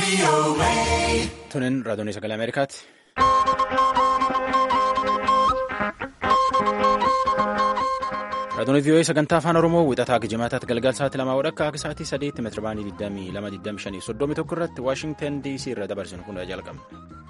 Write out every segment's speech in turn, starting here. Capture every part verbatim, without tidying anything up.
Tunin raadiyoon sagalee Ameerikaati. Raadiyoon V O A sagantaa afaan Oromoo wixataa Jimaataatti galgala sa'aatii lamaa wadhakka akka sa'aatii sadeetti meetira baandii digdamii lama digdamii shanii soddomii tokko irratti Waashingtan D C irra dabarsinu kun jalqabna.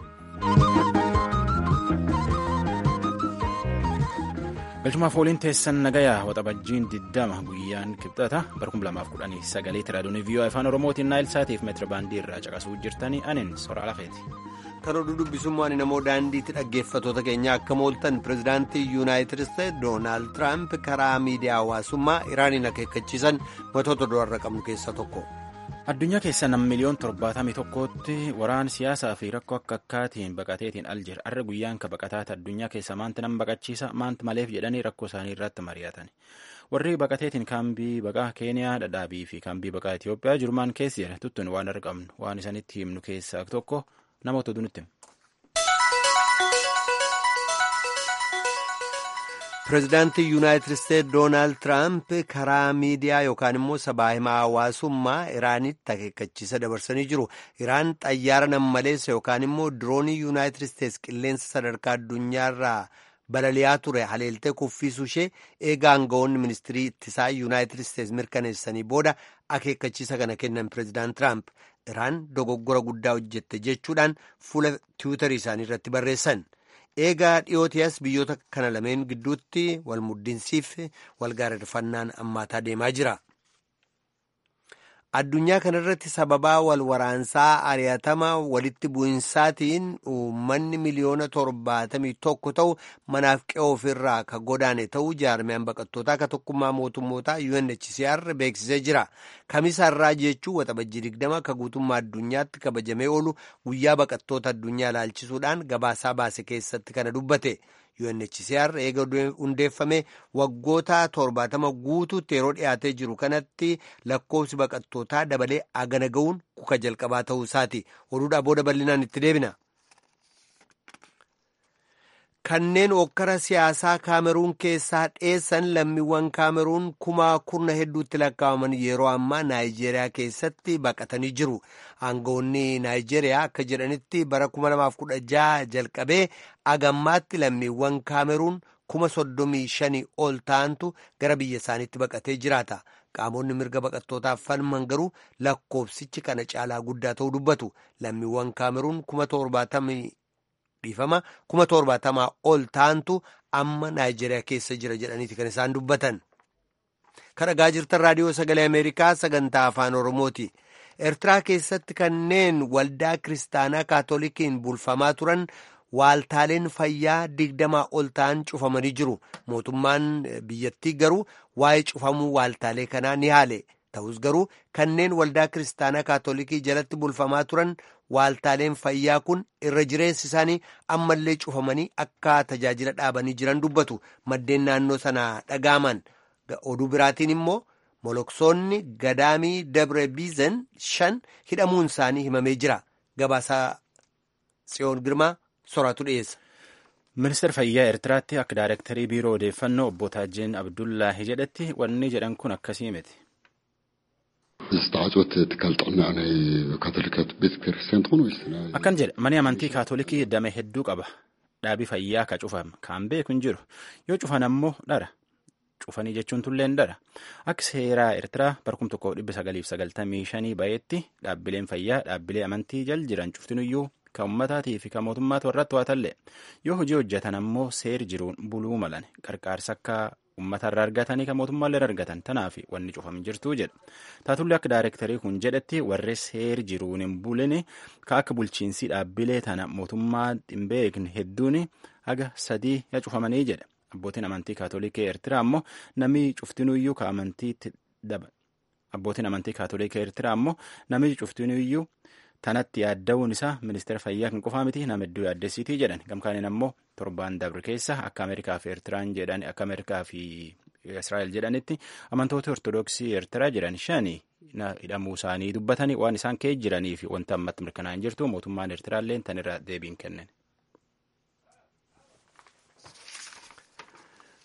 Galchumaaf ooliin teessan nagayaa waxabajjiin diddama guyyaan kibxata bara kuma lamaaf kudhanii sagaleetti raadiyoon V O A afaan Oromootiin naayil saatiif meetira baandii irraa caqasuu jirtanii anin sora alafeeti. Kan oduu dubbisummaan namoo daandiitti dhaggeeffattoota keenya akka mooltan pirezidaantii yuunaayitid isteetsi doonaald tiraamp karaa miidiyaa hawaasummaa iraaniin akeekkachiisan matoota du'arra qabnu keessaa tokko. Addunyaa keessa nam miliyoon torbaatamii tokkootti waraan siyaasaa fi rakkoo akka akkaatiin baqateetiin Aljeer arra guyyaan ka baqataata addunyaa keessa maanti nam baqachiisa maanti maleef jedhanii rakkoo isaanii irratti mari'atan. Warri baqateetiin kaambii baqaa Keeniyaa dhadhaabii fi kaambii baqaa Itoophiyaa jirumaan keessi jedha tuttuun waan argamnu waan isanitti himnu keessaa tokko. Namoota oduutti. Pireezidaantii yuunaayitid isteetsi doonaald tiraamp karaa miidiyaa yookaan immoo sabaa himaa hawaasummaa iraanitti akeekkachiisa dabarsanii jiru. Iraan xayyaara nammaleessa yookaan immoo diroonii yuunaayitid isteetsi qilleensa sadarkaa addunyaarraa balali'aa ture haleeltee kuffisuu ishee eega aangawoonni ministirii ittisaa yuunaayitid isteetsi mirkaneessanii booda akeekkachiisa kana kennan pireezidaant tiraamp. Iraan dogoggora guddaa hojjette jechuudhaan fuula tiwiitarii isaanii irratti barreessan. Eegaa dhiyootiyaas biyyoota kana lameen gidduutti wal muddinsiif walgaarreffannaan ammaataa deemaa jira. Addunyaa kanarratti sababaa wal waraansaa ari'atama walitti bu'insaatiin uummanni miliyoona torbaatamii tokko ta'u manaaf qe'oo ofirraa ka godaane ta'uu jaarmiyaan baqattootaa ka tokkummaa mootummootaa U N H C R beeksisee jira. Kamisa irraa jechuun waxabajjii digdama ka guutummaa addunyaatti kabajamee oolu guyyaa baqattoota addunyaa ilaalchisuudhaan gabaasaa baase keessatti kana dubbate. U N H C R eega hundeeffame waggoota torbaatama guutuutti yeroo dhiyaatee jiru kanatti lakkoofsi baqattootaa dabalee agana ga'uun kuka jalqabaa ta'uu isaati. Oduudhaa booda bal'inaan itti deebina. Kanneen okkara siyaasaa Kaameruun keessaa dheessan lammiiwwan Kaameruun kumaa kurna hedduutti lakkaa'aman yeroo ammaa Naayijeeriyaa keessatti baqatanii jiru. Aangawoonni Naayijeeriyaa akka jedhanitti bara kuma lamaaf kudha jaha jalqabee agammaatti lammiiwwan Kaameruun kuma soddomii shanii ol ta'antu gara biyya isaaniitti baqatee jiraata. Qaamonni mirga baqattootaaf falman garuu lakkoofsichi kana caalaa guddaa ta'uu dubbatu. Lammiiwwan Kaameruun kuma torbaatamii dhiifama kuma torbaatamaa ol ta'antu amma Naayijeeriyaa keessa jira jedhaniiti kan isaan dubbatan. Kan dhagaa jirtan raadiyoo sagalee Ameerikaa sagantaa afaan Oromooti. Eertiraa keessatti kanneen waldaa kiristaanaa kaatolikiin bulfamaa turan waaltaaleen fayyaa digdamaa ol ta'an cufamanii jiru. Mootummaan biyyattii garuu waa'ee cufamuu waaltaalee kanaa ni haale. Ta'us garuu kanneen waldaa kiristaanaa kaatolikii jalatti bulfamaa turan waaltaaleen fayyaa kun irra jireessi isaanii ammallee cufamanii akka tajaajila dhaabanii jiran dubbatu. Maddeen naannoo sana dhagaaman. Oduu biraatiin immoo moloksoonni gadaamii dabre biizen shan hidhamuun isaanii himamee jira. Gabaasaa Tsiyoon Girmaa soraatu dhiyeessa. Ministeera fayyaa Eertiraatti akka daayirektarii biiroo odeeffannoo obbo Taajjeen Abdullaahi jedhetti wanni jedhan kun akkasii miti. Akkan jedhe mani amantii kaatolikii dame hedduu qaba. Dhaabii fayyaa ka cufame kan beeku hin jiru. Yoo cufan ammoo dhara. Cufanii jechuun tulleen dara. Akka seeraa Eertiraa bara kuma tokkoo dhibba sagaliif sagaltamii shanii baheetti dhaabbileen fayyaa dhaabbilee amantii jal jiran cuftinuyyuu kan ummataatii fi kan mootummaatu warratti waatallee yoo hojii hojjetan ammoo seer jiruun buluu malan qarqaarsa akka uummatarraa argatanii kan mootummaallee argatan tanaaf wanni cufamu jirtuu jedha. Taatullee akka daayirektarii kun jedhetti warri seer jiruun hin buline ka akka bulchiinsii dhaabbilee tana mootummaa hin beekne hedduun haga sadii ya cufamanii jedha. Abbootiin amantii kaatolikii Eertiraa ammoo namni cuftinuyyuu ka amantiitti daba. Abbootiin amantii kaatolikii Eertiraa ammoo namni cuftinuyyuu tanatti yaadda'uun isaa ministeera fayyaa kan qofaa miti nama hedduu yaaddessiitii jedhan. Gamkaaniin ammoo torbaan dabre keessa akka Ameerikaa fi Eertiraan jedhan akka Ameerikaa fi Israa'el jedhanitti amantoota Ortodoksii Eertiraa jedhan shani hidhamuu isaanii dubbatanii waan isaan keessa jiranii fi wanta ammatti mirkanaa'aa hin jirtu mootummaan Eertiraallee tanirra deebiin kennan.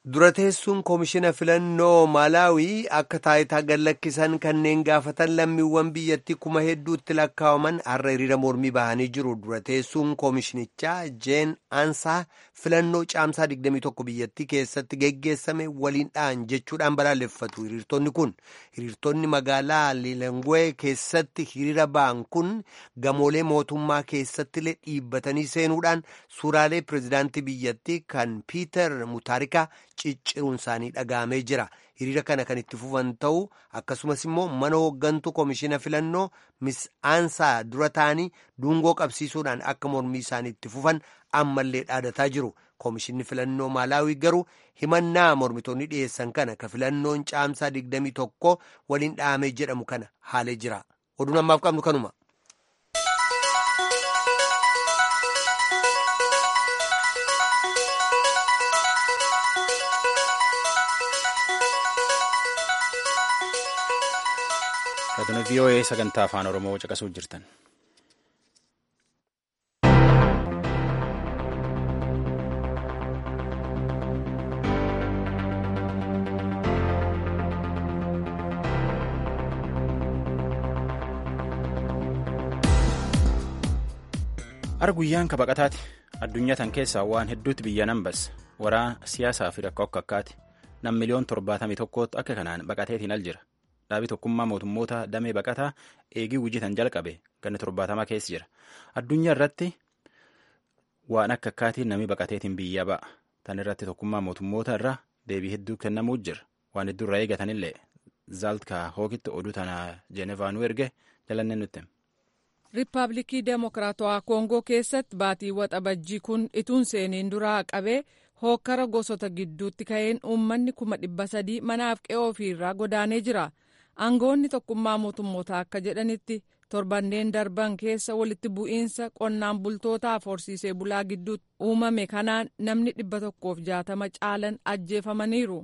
Dura teessuun koomishina filannoo Maalaawii akka taayitaa gallakkisan kanneen gaafatan lammiiwwan biyyattii kuma hedduutti lakkaa'aman har'a hiriira mormii bahanii jiru. Dura teessuun koomishinichaa Jeen Aansaa filannoo caamsaa digdamii tokko biyyattii keessatti geggeessame waliin dha'an jechuudhaan balaaleffatu. Hiriirtonni kun hiriirtonni magaalaa Lilongwe keessatti hiriira ba'an kun gamoolee mootummaa keessattillee dhiibbatanii seenuudhaan suuraalee pireezidaantii biyyattii kan Piiter Mutaarikaa cicciruun isaanii dhaga'amee jira. Hiriira kana kan itti fufan ta'uu akkasumas immoo mana hooggantuu koomishina filannoo Miss Aansaa dura ta'anii dungoo qabsiisuudhaan akka mormii isaanii itti fufan ammallee dhaadataa jiru. Koomishinni filannoo Maalaawii garuu himannaa mormitoonni dhiyeessan kana ka filannoon caamsaa digdamii tokko waliin dha'amee jedhamu kana haalee jira. Oduun ammaaf qabnu kanuma. Raadiyoo V O A sagantaa afaan Oromoo caqasuu jirtan. Har'a guyyaan kabaqataati. Addunyaa tan keessaa waan hedduutti biyya nan bassa. Waraana siyaasaa fi rakkoo akka akkaati. Nam miliyoon torbaatamii tokkootti akka kanaan baqateetiin al jira. Dhaabii tokkummaa mootummoota damee baqataa eegii hojjetan jalqabe ganna torbaatamaa keessa jira. Addunyaa irratti waan akka akkaatiin namni baqateetiin biyya ba'a. Tan irratti tokkummaa mootummoota irraa deebii hedduu kennamuu jira. Waan hedduu irraa eegatanillee Zaaltkaa Hookitti oduu tana Jeenevaa nu erge jalannee nutti. Riippaabilikii Deemokiraatawaa Koongoo keessatti baatii waxabajjii kun ituun seeniin duraa qabee hookkara gosoota gidduutti ka'een uummanni kuma dhibba sadii manaaf qe'oo ofiirraa godaanee jira. Aangoonni tokkummaa mootummoota akka jedhanitti torbanneen darban keessa walitti bu'iinsa qonnaan bultootaaf horsiisee bulaa gidduutti uumame kanaan namni dhibba tokkoof jaatama caalan ajjeefamaniiru.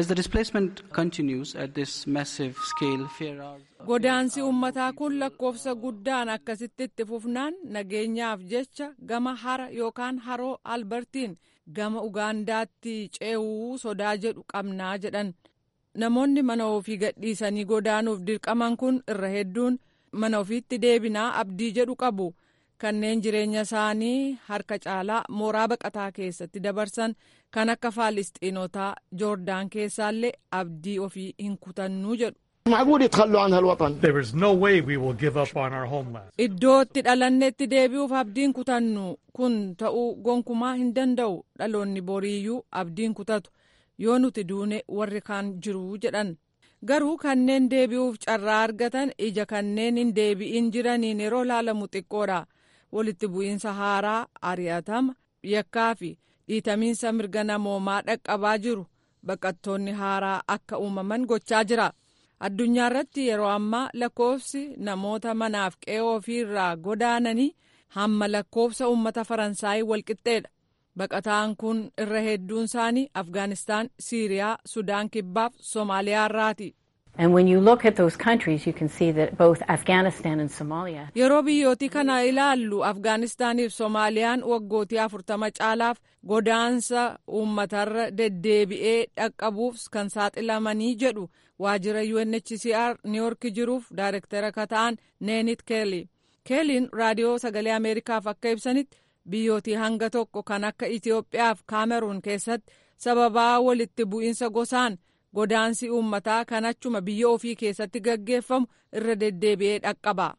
Godaansi uummataa kun lakkoofsa guddaan akkasitti itti fufnaan nageenyaaf jecha gama hara yookaan haroo albertiin gama Ugaandaatti ce'uu sodaa jedhu qabnaa jedhan. Namoonni mana ofii gadhiisanii godaanuuf dirqaman kun irra hedduun mana ofiitti deebinaa abdii jedhu qabu. Kanneen jireenya isaanii harka caalaa mooraa baqataa keessatti dabarsan kan akka Faalistiinotaa Joordaan keessaallee abdii ofii hin kutannuu jedhu. Iddoo itti dhalannetti deebi'uuf abdiin kutannu kun ta'uu gonkumaa hin danda'u. Dhaloonni boriiyyuu abdiin kutatu. Yoo nuti duune warri kaan jiru jedhan garuu kanneen deebi'uuf carraa argatan ija kanneen hin deebi'in jiraniin yeroo laalamu xiqqoodha. Walitti bu'iinsa haaraa ari'atama yakkaa fi dhiitamiinsa mirga namoomaa dhaqqabaa jiru baqattoonni haaraa akka uumaman gochaa jira. Addunyaa irratti yeroo ammaa lakkoofsi namoota manaaf qe'oo ofiirraa godaananii hamma lakkoofsa uummata Faransaayii walqixxeedha. Baqataan kun irra hedduun isaanii Afgaanistaan, Siiriyaa, Sudaan Kibbaaf Somaaliyaa irraati. Yeroo biyyooti kana ilaallu Afgaanistaaniif Somaaliyaan waggootii afurtama caalaaf godaansa uummatarra deddeebi'ee dhaqqabuuf kan saaxilamanii jedhu waajjira U N H C R Niiyork jiruuf daayirektara akka ta'an Neenit Keelii. Keeliin raadiyoo sagalee Ameerikaaf akka ibsanitti biyyootii hanga tokko kan akka Itiyoophiyaaf Kaameruun keessatti sababaa walitti bu'iinsa gosaan godaansi uummataa kan achuma biyya ofii keessatti gaggeeffamu irra deddeebi'ee dhaqqaba.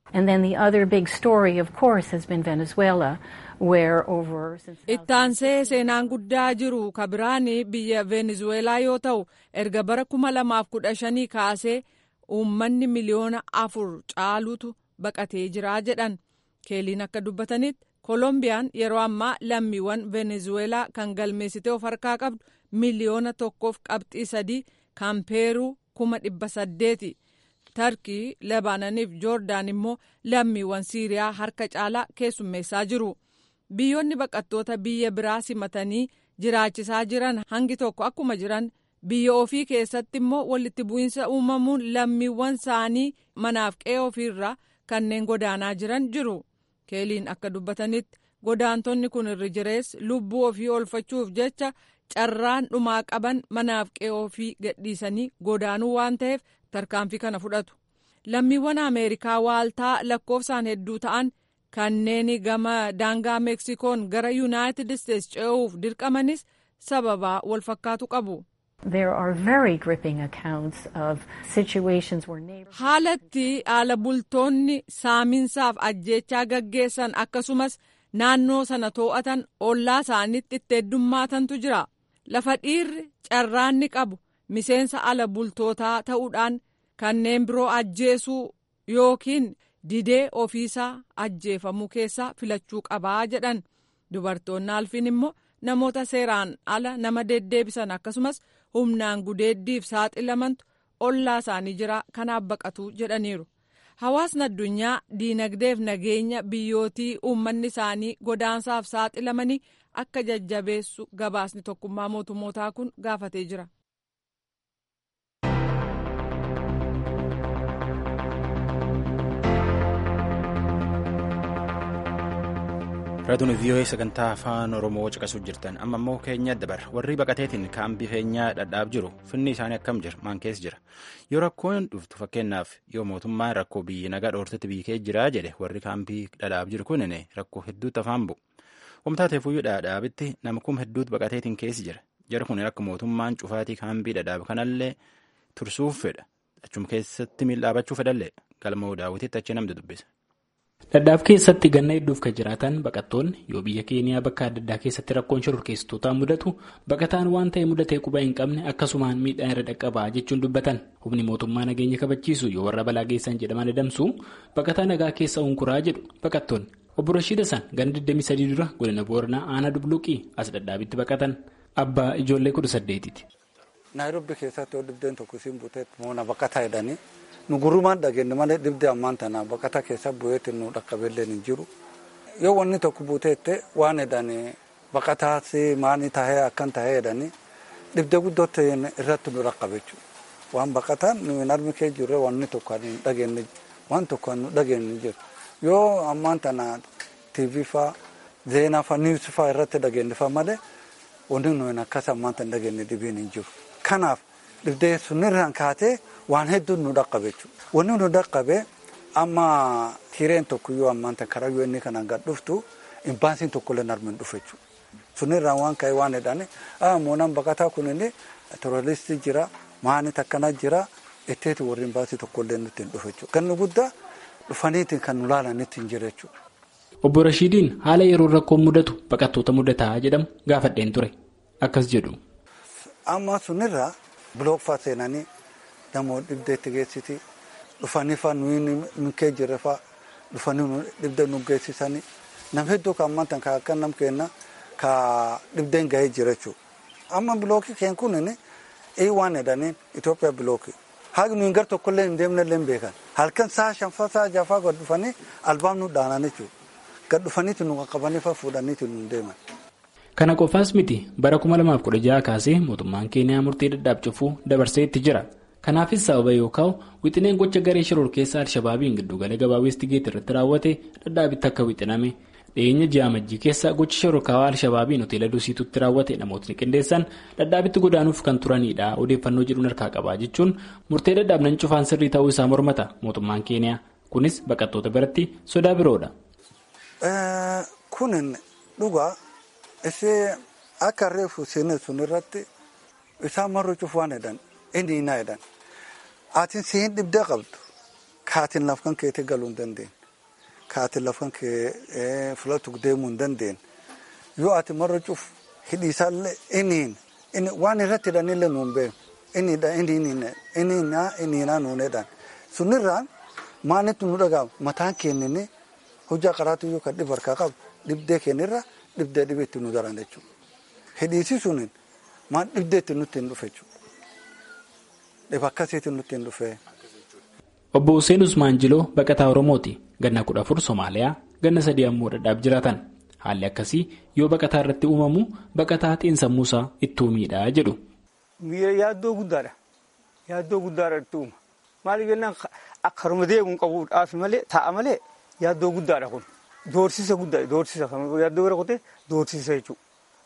Ittaansee seenaan guddaa jiru kabiraan biyya Venezuelaa yoo ta'u erga bara kuma lamaaf kudha shanii kaasee uummanni miliyoona afur caalutu baqatee jira jedhan. Keeliin akka dubbatanitti Kolombiyaan yeroo ammaa lammiiwwan Venezuelaa kan galmeessitee of harkaa qabdu miliyoona tokkoof qabxii sadii kan Peeruu kuma dhibba saddeeti. Tarkii, Lebaananiif Joordaan immoo lammiiwwan Siiriyaa harka caalaa keessummeessaa jiru. Biyyoonni baqattoota biyya biraa simatanii jiraachisaa jiran hangi tokko akkuma jiran biyya ofii keessatti immoo walitti bu'iinsa uumamuun lammiiwwan isaanii manaaf qe'ee ofiirraa kanneen godaanaa jiran jiru. Keeliin akka dubbatanitti godaantonni kun irra jirees lubbuu ofii oolfachuuf jecha carraan dhumaa qaban manaaf qe'oo ofii gadhiisanii godaanuu waan ta'eef tarkaanfii kana fudhatu. Lammiiwwan Ameerikaa waaltaa lakkoofsaan hedduu ta'an kanneen gama daangaa Meksikoon gara Yuunaayitid Isteets ce'uuf dirqamanis sababaa wal fakkaatu qabu. Haalatti haala bultoonni saaminsaaf ajjeechaa gaggeessan akkasumas naannoo sana too'atan ollaa isaaniitti itti heddummatantu jira. Lafa dhiirri carraanni qabu miseensa ala bultootaa ta'uudhaan kanneen biroo ajjeesuu yookiin didee ofiisaa ajjeefamuu keessaa filachuu qabaa jedhan. Dubartoonni alfiin immoo namoota seeraan ala nama deddeebisan akkasumas humnaan gudeeddiif saaxilamantu ollaa isaanii jira kanaaf baqatu jedhaniiru. Hawaasni addunyaa diinagdeef nageenya biyyootii uummanni isaanii godaansaaf saaxilamanii akka jajjabeessu gabaasni tokkummaa mootummootaa kun gaafatee jira. Raadiyoo V O A sagantaa afaan Oromoo caqasuu jirtan amma immoo keenya dabarra warri baqateetiin kaambii feenyaa dhadhaab jiru finni isaanii akkam jira maan keessa jira yoo rakkoon dhuftu fakkeenyaaf yoo mootummaan rakkoo biyyi nagaa dhoortetti biikee jira jedhe warri kaambii dhadhaab jiru kunin rakkoo hedduutti afaan bu'u wamtaateefuyyuu dhadhaabitti nama kum hedduutti baqateetiin keessa jira jara kun akka mootummaan cufaatii kaambii dhadhaab kanallee tursuuf fedha achuma keessatti miildhaabachuu fedhallee galma daawwitiitti achi namni dubbisa. Dhadhaab keessatti ganna hedduuf kan jiraatan baqattoonni yoo biyya keeniyaa bakka adda addaa keessatti rakkoon shororkeessitootaa mudatu baqataan waan ta'e mudatee quba hin qabne akkasumaan miidhaan irra dhaqqabaa jechuun dubbatan humni mootummaa nageenya kabachiisu yoo warra balaa geessan jedhaman adamsu baqataa nagaa keessa unkuraa jedhu baqattoonni obbo Rashiid Hassan ganna digdamii sadii dura godina Booranaa aanaa Dubluuqii as Dhadhaabitti baqatan abbaa ijoollee kudha saddeetiiti. Naayiroobii keessatti dhibdeen tokko siin buteet moona baqataa jedhanii. Nu gurrumaan dhageenye malee dhibdee ammaan tanaa baqataa keessa bu'eetti nu dhaqqabeellee hin jiru. Yoo wanni tokko buuteette waan jedhanii baqataas maanii tahee akkan tahee jedhanii dhibdee guddootti irratti nu dhaqqabeechu. Waan baqataan nu hin armi kee jirre wanni tokko hin dhageenye waan tokko nu dhageenye jiru. Yoo ammaan tanaa tiivii faa zeenaa faa niwus faa irratti dhageenye faa malee wanni nu hin akkas ammaan tan dhageenye dhibiin hin jiru. Kanaaf dhibdee sunirraan kaatee waan hedduun nu dhaqqabeechu. Wanni nu dhaqqabe amma hireen tokko yoo ammaan tan karaa yoo inni kanaan gad dhuftu imbaansiin tokkollee narmin dhufechu. Sunirraan waan ka'e waan jedhani moonaan baqataa kun inni terroristii jira maani takkana jira itteeti warri imbaansii tokkollee nutti hin dhufechu. Ganni guddaa dhufaniitiin kan nu laalanitti hin jirechu. Obbo Rashiidiin haala yeroo rakkoon mudatu baqattoota mudataa jedhamu gaafadheen ture. Akkas jedhu. Amma sunirraa bilooffaa seenanii namoonni dhibdeetti geessiti dhufanii faa nuyi nunkee jirre faa dhufanii dhibdee nu geessisanii nam hedduu kan ammaan tan ka akka nam kenna ka dhibdeen gahee jira jechuudha. Amma bilookii keen kun ii waan jedhanii Itoophiyaa bilookii haagi nuyi gar tokkollee hin deemnellee hin beekan halkan saa shanfaa saa jafaa gad dhufanii albaam nu dhaanan jechuudha. Gad dhufaniiti nu qaqqabanii faa fuudhaniiti nu deeman. Kana qofaas miti bara kuma lamaaf kudha jaha kaasee mootummaan Keeniyaa murtee Dhadhaab cufuu dabarsee itti jira. Kanaafis sababa yoo ka'u wixineen gocha garee shororkeessaa Alshabaabiin giddugala gabaa Westigeet irratti raawwate Dhadhaabitti akka wixiname dhiyeenya ji'a Amajjii keessa gocha shororkaawaa Alshabaabiin hoteela Dusiitutti raawwate namootni qindeessan Dhadhaabitti godaanuuf kan turanidha odeeffannoo jedhuun harkaa qabaa jechuun murtee Dhadhaab nan cufaan sirrii ta'uu isaa mormata mootummaan Keeniyaa kunis baqattoota biratti sodaa biroodha. Kunin dhugaa. Isee akka reefu seenaa sun irratti isaan marru cufaan jedhan inni hinaa jedhan ati siin dhibdee qabdu kaatiin lafkan keetti galuu hin dandeenye kaatiin lafkan kee filatu deemuu hin dandeenye yoo ati marru cuf hidhiisaallee inni waan irratti hidhanillee nuun beeku inni inni inni inni hinaa nuun jedhan sunirraan maalitti nu dhagaama mataan keenyinni hojjaa qaraatu yoo kan dhibu harkaa qabu dhibdee keenyarra. Dhibdee dhibeetti nu daran jechuudha. Hidhiisii suniin maal dhibdeetti nutti hin dhufe jechuudha. Dhiba akkasiitti nutti hin dhufe. Obbo Hussein Usmaan Jiloo baqataa Oromooti. Ganna kudha afur Somaaliyaa, ganna sadii ammoo Dhadhaab jiraatan. Haalli akkasii yoo baqataa irratti uumamu baqataa xiinsammuusaa ittuu miidhaa jedhu. Yaaddoo guddaadha. Yaaddoo guddaadha itti uuma. Maaliif jennaan akka harma deemuun qabuudhaaf malee taa'a malee yaaddoo guddaadha kun. Doorsisa guddaa doorsisa kan yaaddoo bira kutee doorsisa jechuudha.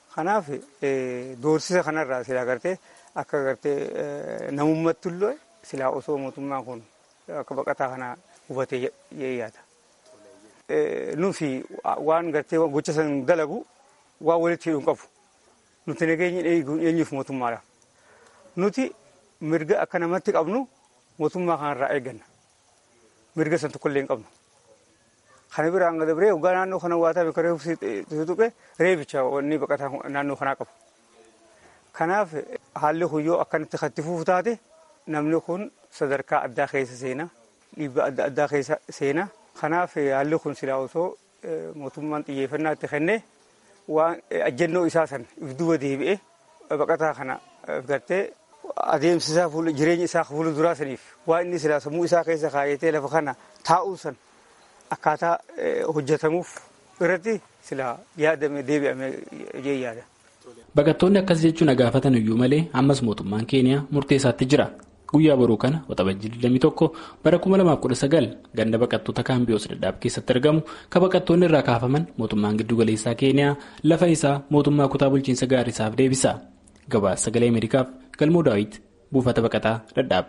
Kanaaf doorsisa kanarraa silaa gartee akka gartee namummaatti illee silaa osoo mootummaan kun akka baqataa kana hubatee yaada. Nuti waan gartee gocha san dalagu waan walitti hidhuun qabu. Nuti nageenya eenyuuf mootummaadha. Nuti mirga akka namatti qabnu mootummaa kanarraa eegganna. Mirga san tokkollee hin qabnu. Kana biraan gad dabree hoggaa naannoo kana waa ta'e karee tuqe reebicha wanni baqataa naannoo kanaa qabu. Kanaaf haalli huyyoo akkanatti katti fufu taate namni kun sadarkaa addaa keessa seena dhiibbaa adda addaa keessa seena. Kanaaf haalli kun silaa osoo mootummaan xiyyeeffannaa itti kennee waan ajjennoo isaa san ifduuba deebi'ee baqataa kana gartee adeemsisaa jireenya isaa fuula duraa saniif waan inni silaa sammuu isaa keessa kaayatee lafa kana taa'uu san akkaataa hojjetamuuf irratti silaa yaadame deebi'ame jee yaada. Baqattoonni akkas jechuun gaafatan iyyuu malee ammas mootummaan Keeniyaa murtee isaatti jira. Guyyaa boruu kana waxabajjii digdamii tokko bara kuma lamaaf kudha sagal ganda baqattoota kaambiyoos dadhaab keessatti argamu ka baqattoonni irraa kaafaman mootummaan giddugaleessaa Keeniyaa lafa isaa mootummaa kutaa bulchiinsa gaarisaaf deebisa. Gabaasa sagalee Ameerikaaf Galmoo Daawit buufata baqataa dadhaab.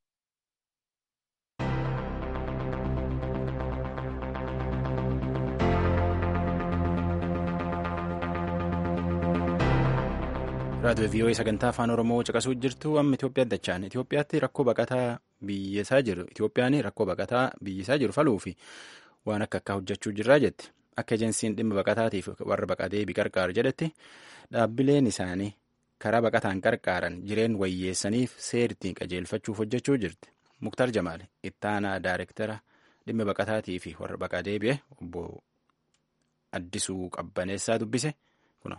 raadiyoo vii'oo'ee sagantaa afaan oromoo caqasuu jirtu amma Itoophiyaa dachaan Itoophiyaatti rakkoo baqataa biyyisaa jiru Itoophiyaan rakkoo baqataa biyyisaa jiru faluu fi waan akka akka hojjechuu jirraa jetti akka ejensiin dhimma baqataatiif warra baqatee biqarqaaru jedhetti dhaabbileen isaanii karaa baqataan qarqaaran jireen wayyeessaniif seertiin qajeelfachuuf hojjechuu jirti. Muktar Jamaal ittaanaa daayirektara dhimma baqataatii fi warra baqatee bi'e obbo Addisuu Qabbaneessaa dubbise kuna.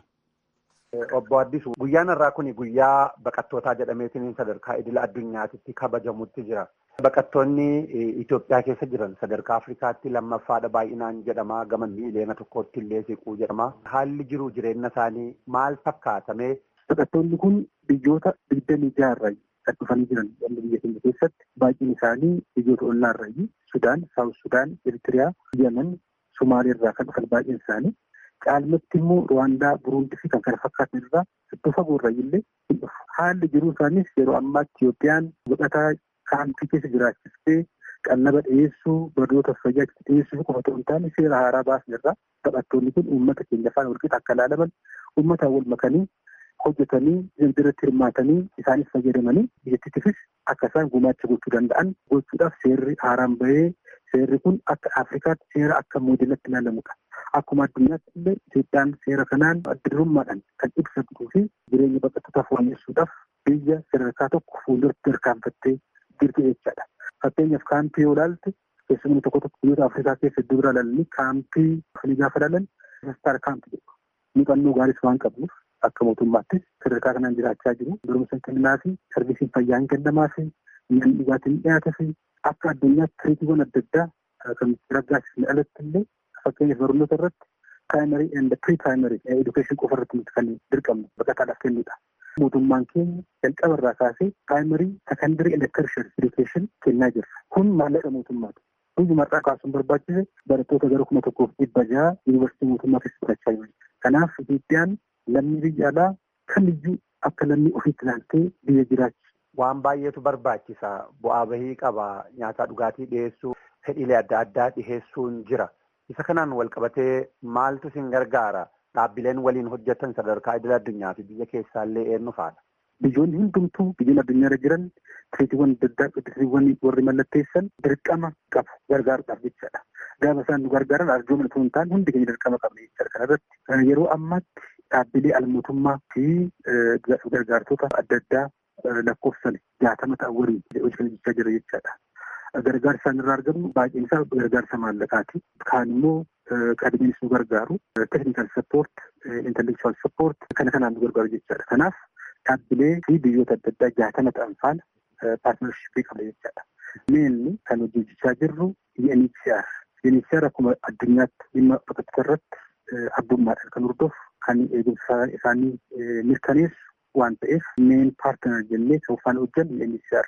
Obbo Addisuu guyyaan irraa kun guyyaa baqattootaa jedhameetiin sadarkaa idila addunyaatitti kabajamutti jira. Baqattoonni Itoophiyaa keessa jiran sadarkaa Afrikaatti lammaffaadha baay'inaan jedhama gama miiliyoona tokkotti illee siquu jedhama. Haalli jiru jireenya isaanii maal fakkaatamee? Baqattoonni kun biyyoota digdamii jaha kan dhufanii jiran biyya keenya keessatti baay'een isaanii biyyoota ollaarraa Sudaan, Saawus Sudaan, Eritiriyaa, Yemen, Somaalii irraa kan dhufan baay'een isaanii. Caalmatti immoo Ruwaandaa, Buruundii fi kan kana fakkaatan irraa iddoo fagoorraa illee haalli jiruu isaaniis yeroo ammaa Itoophiyaan baqataa kaampii keessa jiraachistee qannaba dhiyeessuu, barnoota fayyaa dhiyeessuu qofa otoo hin taane seera haaraa baasan irraa baqattoonni kun uummata keenya afaan walqixa akka ilaalaman uummataan wal makanii hojjetanii dinagdeerratti hirmaatanii isaanis fayyadamanii biyyattiifis akka isaan gumaacha gochuu danda'an gochuudhaaf seerri haaraan bahee seerri kun akka Afrikaatti seera akka moodelatti ilaalamudha. Akkuma addunyaatti illee Itoophiyaan seera kanaan adda durummaadhaan kan ibsattuu fi jireenya baqattootaa fooyyessuudhaaf biyya sadarkaa tokko fuulduratti tarkaanfattee jirtu jechaadha. Fakkeenyaaf kaampii yoo ilaalte keessumaa tokko tokko biyyoota Afrikaa keessa iddoo biraa ilaalanii kaampii kan gaafa ilaalan sastaar kaampii jedhu. Muuxannoo gaariis waan qabnuuf akka mootummaattis sadarkaa kanaan jiraachaa jiru. Barumsa kennaa fi sarbiisiin fayyaa hin kennamaa fi nyaanni dhugaatiin dhiyaataa fi akka addunyaatti tiriitiiwwan adda addaa kan raggaasifne alatti illee fakkeenyaaf barnoota irratti primary and pre-primary education qofa irratti kan dirqamnu baqataadhaaf kennudha. Mootummaan keenya jalqaba irraa kaasee primary, secondary and tertiary education kennaa jirra. Kun maallaqa mootummaati. Guyyuma irraa kaasuun barbaachise barattoota gara kuma tokkoof dhibba jaha yuunivarsiitii mootummaa keessa barachaa jiru. Kanaaf Itoophiyaan lammii biyya alaa kamiyyuu akka lammii ofiitti ilaaltee biyya jiraachi. Waan baay'eetu barbaachisa. Bu'aa bahii qaba. Nyaataa dhugaatii dhiyeessuu, fedhiilee adda addaa dhiyeessuun jira. Isa kanaan wal qabatee maaltu isin gargaara? Dhaabbileen waliin hojjetan sadarkaa idil addunyaa fi biyya keessaallee eenyu faadha? Biyyoonni hundumtuu biyyoonni addunyaarra jiran tiriitiiwwan adda addaa tiriitiiwwan warri mallatteessan dirqama qabu gargaaruudhaaf jechaadha. Gaafa isaan nu gargaaran arjooma osoo hin taane hundi keenya dirqama qabna jechaadha. Kanarratti yeroo ammaatti dhaabbilee almootummaa fi gargaartota adda addaa lakkoofsan jaatama ta'an waliin hojii kana jechaa jira jechaadha. Gargaarsa isaan irraa argamnu baay'een isaa gargaarsa maallaqaati. Kaan immoo qabeenya nu gargaaru technical support, intellectual support kana kanaan nu gargaaru jechaadha. Kanaaf dhaabbilee fi biyyoota adda addaa jaatama ta'an faana paartinarshippii qabna jechaadha. Meenni kan hojjechaa jirru U N H C R. U N H C R akkuma addunyaatti dhimma baqattoota irratti abbummaadhaan kan hordofu kan eegumsa isaanii mirkaneessu waan ta'eef meen paartinar jennee kan faana hojjennu U N H C R.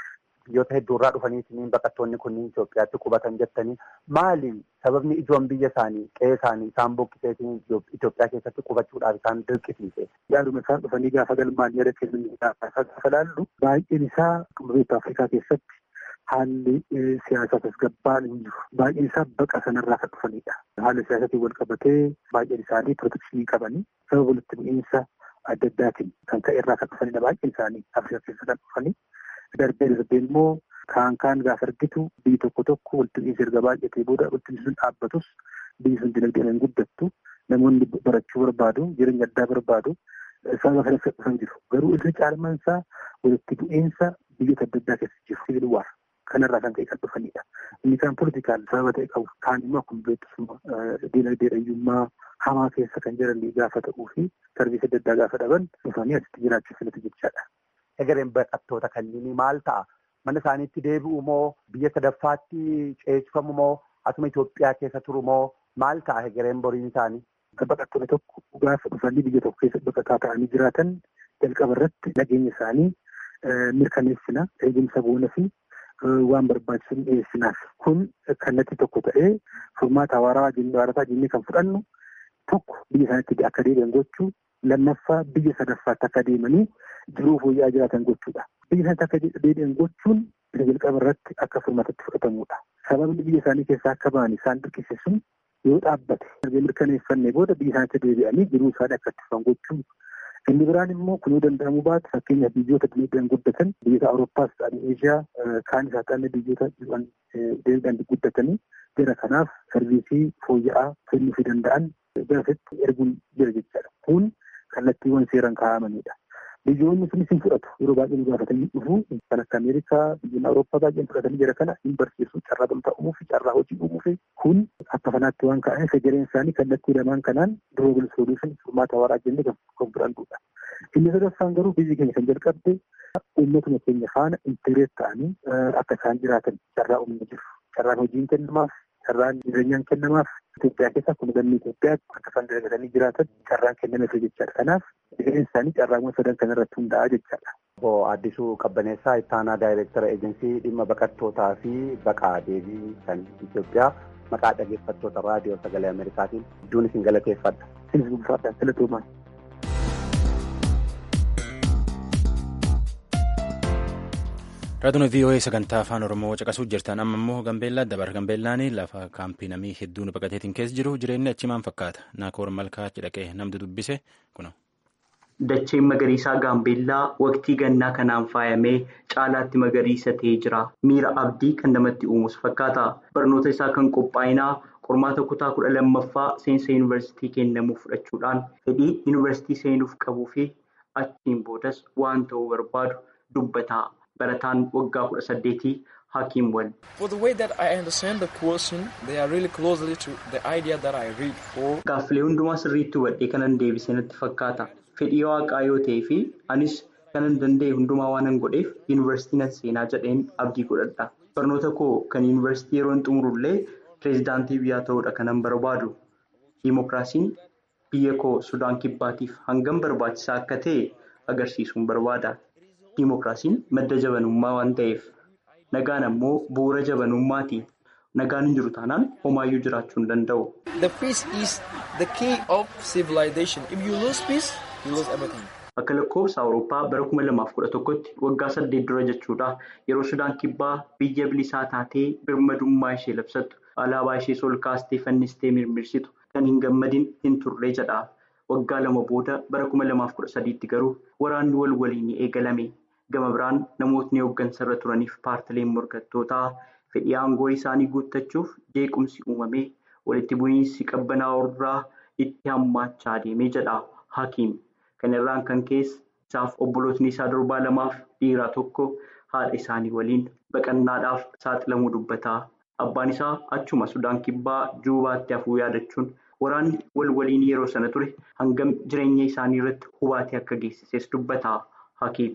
biyyoota hedduurraa dhufanii baqattoonni kunniin Itoophiyaatti qubatan jettanii maali sababni ijoon biyya isaanii qe'ee isaanii isaan buqqiseetiin Itoophiyaa keessatti qubachuudhaaf isaan dirqisiise. Yaaduma isaan dhufanii gaafa galmaan yaada kennanii gaafa laallu baay'een isaa biyyoota Afrikaa keessatti haalli siyaasaa tasgabbaan hin jiru. Baay'een isaa baqa sanarraa kan dhufanidha. Haalli siyaasatiin wal qabatee baay'een isaanii pirootekshinii qabanii sababa walitti bu'iinsa adda addaatiin kan ka'e irraa kan dhufanidha. Baay'een isaanii Afrikaa keessa kan dhufanii darbee darbee immoo kaan kaan gaafa argitu biyyi tokko tokko walitti bu'iinsa erga baay'atee booda walitti bu'iinsi sun dhaabbatus biyyi sun dinagdeedhaan guddattu namoonni barachuu barbaadu jireenya addaa barbaadu sababa kana dhufan jiru. Garuu irra caalmaan isaa walitti bu'iinsa biyyoota adda addaa keessa jiru sibiil waar kanarraa kan ka'e kan dhufanidha. Inni kaan poolitikaal sababa ta'e qabu kaan immoo akkuma beektusuma dinagdeedhayyummaa hamaa keessa kan jiran gaafa ta'uu fi sarbiisa adda addaa gaafa dhaban dhufanii asitti jiraachuu filatu jechaadha. Egereen baqattoota kanneenii maal ta'a? Mana isaaniitti deebi'u moo biyya sadaffaatti ceesifamu moo asuma Itoophiyaa keessa turu moo maal ta'a egereen boriin isaanii? Baqattoonni tokko gaafa dhufanii biyya tokko keessa baqataa ta'anii jiraatan jalqaba irratti nageenya isaanii mirkaneessina eegumsa boona fi waan barbaachisu dhiyeessinaaf. Kun kallattii tokko ta'ee furmaata hawaaraa waarataa jennee kan fudhannu tokko biyya isaaniitti akka deebi'an gochuu lammaffaa biyya sadaffaatti akka deemanii jiruu fooyya'aa jiraatan gochuudha. Biyya isaaniitti akka deebi'an gochuun jalqaba irratti akka furmaatatti fudhatamudha. Sababni biyya isaanii keessaa akka ba'an isaan dirqisiisuun yoo dhaabbate mirkaneeffannee booda biyya isaaniitti deebi'anii jiruu isaanii akka itti fufan gochuu. Inni biraan immoo kun yoo danda'amu baate fakkeenyaaf biyyoota dinagdeedhaan guddatan biyyoota Awurooppaas ta'an Eeshiyaa kaan isaa ta'an biyyoota dinagdeedhaan guddatanii jara kanaaf sarviisii fooyya'aa kennuufii danda'an gaafatti erguun jira jechaadha. Kun kallattiiwwan seeraan kaa'amanidha. Biyyoonni sunis hin fudhatu yeroo baay'ee nu gaafatanii dhufu kan akka Ameerikaa biyyoonni Awurooppaa baay'een fudhatanii jira kana hin barsiisu carraa gamtaa uumuu fi carraa hojii uumuu fi kun akka fanaatti waan ka'aniif egereen isaanii kallattii lamaan kanaan durable solution furmaata hawaaraa jennee kan fudhannudha. Inni sadaffaan garuu biyyi keenya kan jalqabde uummatuma keenya faana intireet ta'anii akka isaan jiraatan carraa uumuu jiru. Carraan hojiin kennamaaf carraan jireenyaan kennamaaf Itoophiyaa keessa kun lammii Itoophiyaa akka isaan dalagatanii jiraatan carraan kennameef jechaadha. Kanaaf egereen isaanii carraawwan sadan kanarratti hundaa'a jechaadha. Obbo Addisuu Qabbaneessaa ittaanaa daayireektara eejensii dhimma baqattootaa fi baqaa deebii kan Itoophiyaa maqaa dhaggeeffattoota raadiyoo sagalee Ameerikaatiin hedduun isin galateeffadha. Isinis gubbaadhaan filatoomaan. Raadiyoo V O A sagantaa afaan Oromoo caqasuu jirtan amma immoo Gambeellaa dabarra. Gambeellaan lafa kaampii namii hedduun baqateetiin keessa jiru jireenyi achi maal fakkaata? Naakoor Malkaa achi dhaqee namni dubbise kuna. Dacheen magariisaa Gaambeellaa waqtii gannaa kanaan faayamee caalaatti magariisa ta'ee jira. Miira abdii kan namatti uumuus fakkaata. Barnoota isaa kan qophaa'inaa qormaata kutaa kudha lammaffaa seensa yuunivarsiitii kennamuu fudhachuudhaan fedhii yuunivarsiitii seenuuf qabuu fi achiin boodas waan ta'uu barbaadu dubbata. Barataan waggaa kudha saddeetii Hakiim Wal. Gaaffilee hundumaa sirriitti hubadhee kanan deebisee natti fakkaata. Fedhii waaqaa yoo ta'ee fi anis kanan danda'e hundumaa waanan godheef yuunivarsiitii nan seenaa jedheen abdii godhadha. Barnoota koo kan yuunivarsiitii yeroo hin xumurullee pireezidaantii biyyaa ta'uudha kanan barbaadu. Diimokiraasiin biyya koo Sudaan Kibbaatiif hangam barbaachisaa akka ta'e agarsiisuun barbaada. Diimokiraasiin madda jabanummaa waan ta'eef nagaan ammoo bu'uura jabanummaati. Nagaan hin jiru taanaan homaayyuu jiraachuu hin danda'u. Akka lakkoofsa Awurooppaa bara kuma lamaaf kudha tokkotti waggaa saddeet dura jechuudha yeroo Sudaan Kibbaa biyya bilisaa taatee birmadummaa ishee labsattu alaabaa ishee ol kaastee fannistee mirmirsitu kan hin gammadin hin turre jedha. Waggaa lama booda bara kuma lamaaf kudha sadiitti garuu waraanni wal waliin eegalame. Gama biraan namootni hooggansarra turaniif paartileen morkattootaa fedhii aangoo isaanii guuttachuuf jeequmsi uumamee walitti bu'iinsi qabbanaa'oo irraa itti hammaachaa deemee jedha Hakiim. Kana irraan kan keessa isaaf obbolootni isaa durbaa lamaaf dhiiraa tokko haadha isaanii waliin baqannaadhaaf saaxilamuu dubbata. Abbaan isaa achuma Sudaan Kibbaa Juubaatti hafuu yaadachuun waraanni wal waliin yeroo sana ture hangam jireenya isaanii irratti hubaatii akka geessises dubbata. Hakiim.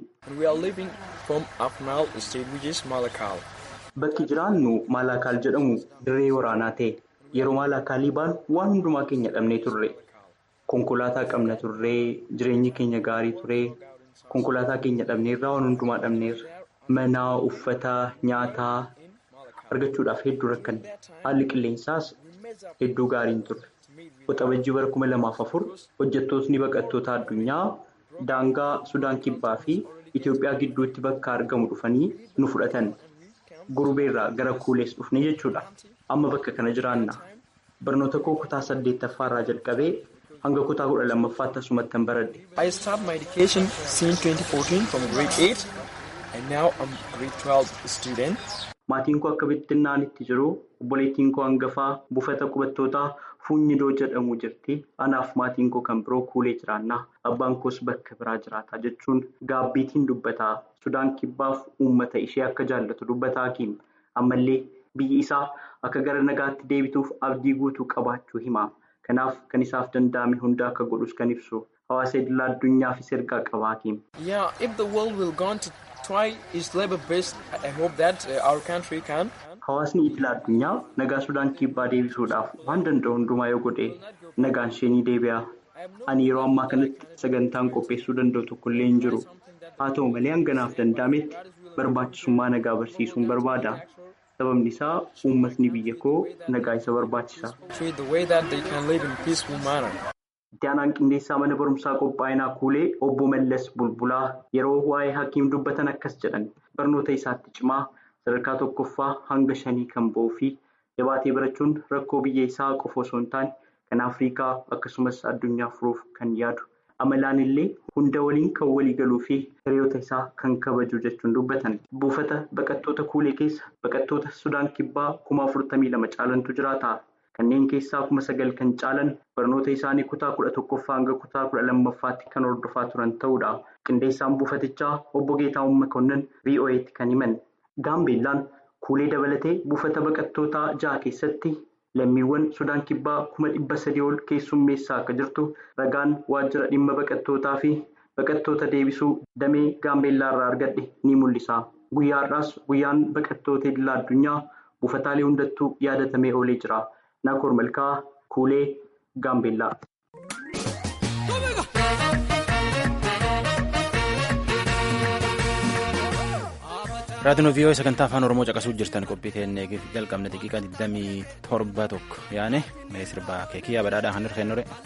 Bakki jiraannu Maalakaal jedhamu dirree waraanaa ta'e. Yeroo Maalakaalii baanu waan hundumaa keenya dhabnee turre. Konkolaataa qabna turre, jireenyi keenya gaarii ture. Konkolaataa keenya dhabneerraa waan hundumaa dhabneerra. manaa, uffataa, nyaataa argachuudhaaf hedduu rakkanne. Haalli qilleensaas hedduu gaariin turre. Waxabajjii bara kuma lamaaf afur hojjettootni baqattoota addunyaa daangaa Sudaan Kibbaa fi Itoophiyaa gidduutti bakka argamu dhufanii nu fudhatan. Gurbeerraa gara Kuulees dhufne jechuudha. Amma bakka kana jiraanna. Barnoota koo kutaa saddeettaffaarraa jalqabee hanga kutaa kudha lammaffaatti asumatti baradhe. I started my education since twenty fourteen from grade eight and now I'm grade twelve student. Maatiin koo akka bittinnaanitti jiru obboleettiin koo hangafaa buufata qubattootaa Fuunyidoo jedhamu jirti. Anaaf maatiin koo kan biroo Kuulee jiraanna. Abbaan koos bakka biraa jiraata jechuun gaabbiitiin dubbataa. Sudaan Kibbaaf uummata ishee akka jaallatu dubbataa Hakiim. Ammallee biyyi isaa akka gara nagaatti deebituuf abdii guutuu qabaachuu hima. Kanaaf kan isaaf danda'ame hunda akka godhus kan ibsu. Hawaasa idil addunyaafis ergaa qaba Hakiim. Yeah, if the world will go on to try its labor best, I hope that uh, our country can. Hawaasni idil addunyaa nagaa Sudaan Kibbaa deebisuudhaaf waan danda'u hundumaa yoo godhe nagaan ishee ni deebi'a. Ani yeroo ammaa kanatti sagantaan qopheessuu danda'u tokkollee hin jiru. Haa ta'u malee hanganaaf danda'ametti barbaachisummaa nagaa barsiisuun barbaada. Sababni isaa uummatni biyya koo nagaa isa barbaachisa. Itti aanaan qindeessaa mana barumsaa qophaa'inaa Kuulee obbo Mallas Bulbulaa yeroo waa'ee Hakiim dubbatan akkas jedhan. Barnoota isaatti cimaa sadarkaa tokkoffaa hanga shanii kan ba'uu fi jabaatee barachuun rakkoo biyya isaa qofa osoo hin taane kan Afrikaa akkasumas addunyaa furuuf kan yaadu. Amalaan illee hunda waliin kan walii galuu fi hiriyoota isaa kan kabaju jechuun dubbatan. Buufata baqattoota Kuulee keessa baqattoota Sudaan Kibbaa kuma afurtamii lama caalantu jiraata. Kanneen keessaa kuma sagal kan caalan barnoota isaanii kutaa kudha tokkoffaa hanga kutaa kudha lammaffaatti kan hordofaa turan ta'uudha. Qindeessaan buufatichaa obbo Geetahuun Makonnin V O A'tti kan himan. Gaambeellaan Kuulee dabalatee buufata baqattootaa ja'a keessatti lammiiwwan Sudaan Kibbaa kuma dhibba sadii ol keessummeessaa akka jirtu ragaan waajjira dhimma baqattootaa fi baqattoota deebisuu damee Gaambeellaa irraa argadhe ni mul'isa. Guyyaa har'aas guyyaan baqattoota idil addunyaa buufataalee hundattuu yaadatamee oolee jira. Naakoor Malkaa Kuulee Gaambeellaa. Raadiyoo V O A sagantaa afaan Oromoo caqasuu jirtan qophii teennee jalqabne daqiiqaa digdamii torba tokko yaane mee sirbaa keekiyyaa badhaadhaa kan hirkeen nore.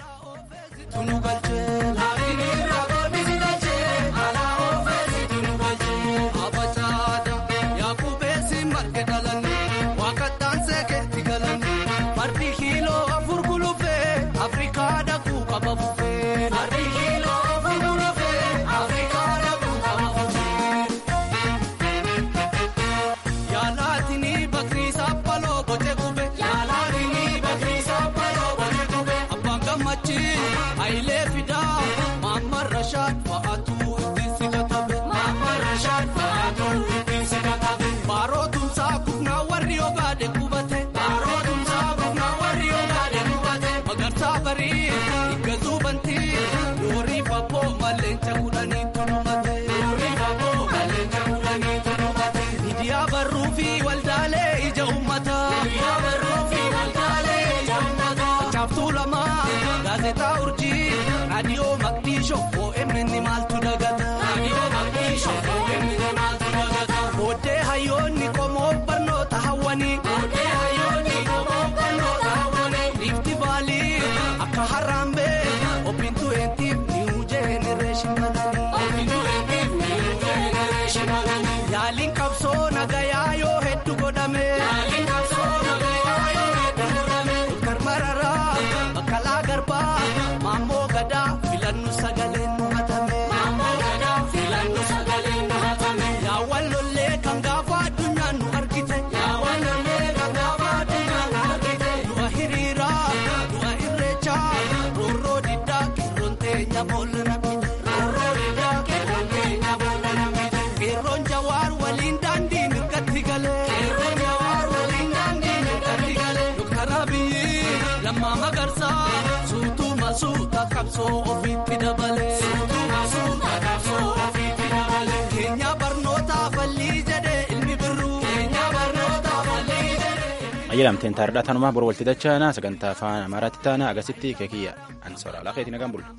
Ayyalamteen taardaa tanumaa bor walti dachaana sagantaa afaan Amaaraatti taana agasitti keekiyya ansoora lafeetiin nagaan bulu.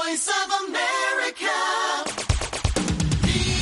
Voice of America.